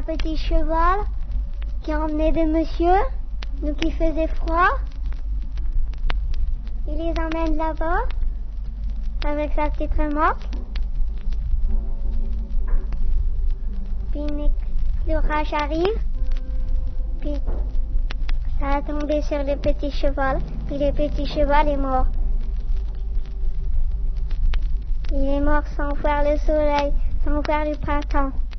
un petit cheval qui emmenait des messieurs, donc il faisait froid. Il les emmène là-bas avec sa petite remorque. Puis l'orage arrive, puis ça a tombé sur le petit cheval, puis le petit cheval est mort. Il est mort sans voir le soleil, sans voir le printemps.